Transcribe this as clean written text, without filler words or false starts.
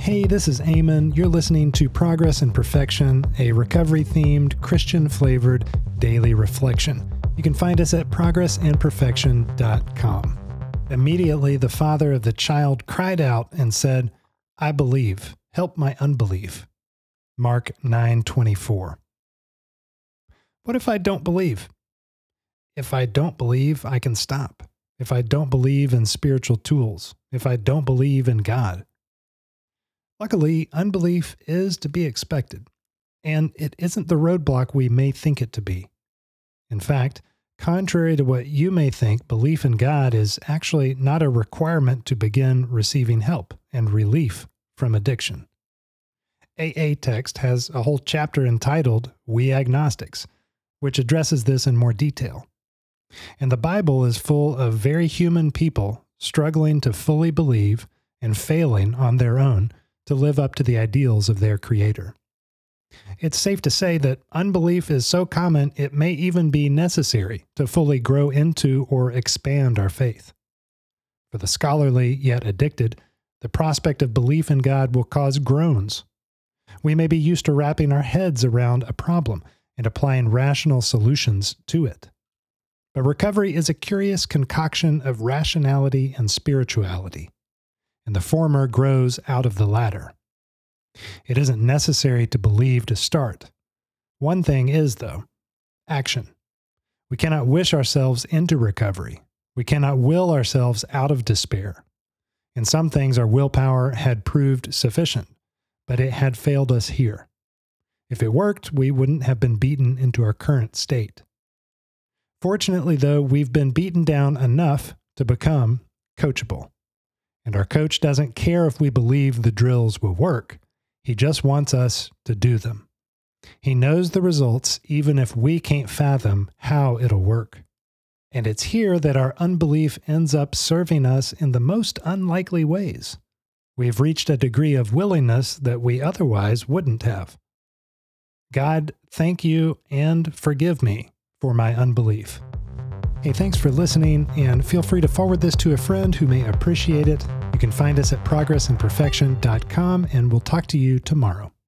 Hey, this is Eamon. You're listening to Progress and Perfection, a recovery-themed, Christian-flavored daily reflection. You can find us at progressandperfection.com. Immediately, the father of the child cried out and said, "I believe. Help my unbelief." Mark 9:24. What if I don't believe? If I don't believe, I can stop. If I don't believe in spiritual tools, if I don't believe in God. Luckily, unbelief is to be expected, and it isn't the roadblock we may think it to be. In fact, contrary to what you may think, belief in God is actually not a requirement to begin receiving help and relief from addiction. AA Text has a whole chapter entitled We Agnostics, which addresses this in more detail. And the Bible is full of very human people struggling to fully believe and failing on their own to live up to the ideals of their Creator. It's safe to say that unbelief is so common it may even be necessary to fully grow into or expand our faith. For the scholarly yet addicted, the prospect of belief in God will cause groans. We may be used to wrapping our heads around a problem and applying rational solutions to it. But recovery is a curious concoction of rationality and spirituality, and the former grows out of the latter. It isn't necessary to believe to start. One thing is, though, action. We cannot wish ourselves into recovery. We cannot will ourselves out of despair. In some things, our willpower had proved sufficient, but it had failed us here. If it worked, we wouldn't have been beaten into our current state. Fortunately, though, we've been beaten down enough to become coachable. And our coach doesn't care if we believe the drills will work. He just wants us to do them. He knows the results even if we can't fathom how it'll work. And it's here that our unbelief ends up serving us in the most unlikely ways. We've reached a degree of willingness that we otherwise wouldn't have. God, thank you and forgive me for my unbelief. Hey, thanks for listening, and feel free to forward this to a friend who may appreciate it. You can find us at progressandperfection.com, and we'll talk to you tomorrow.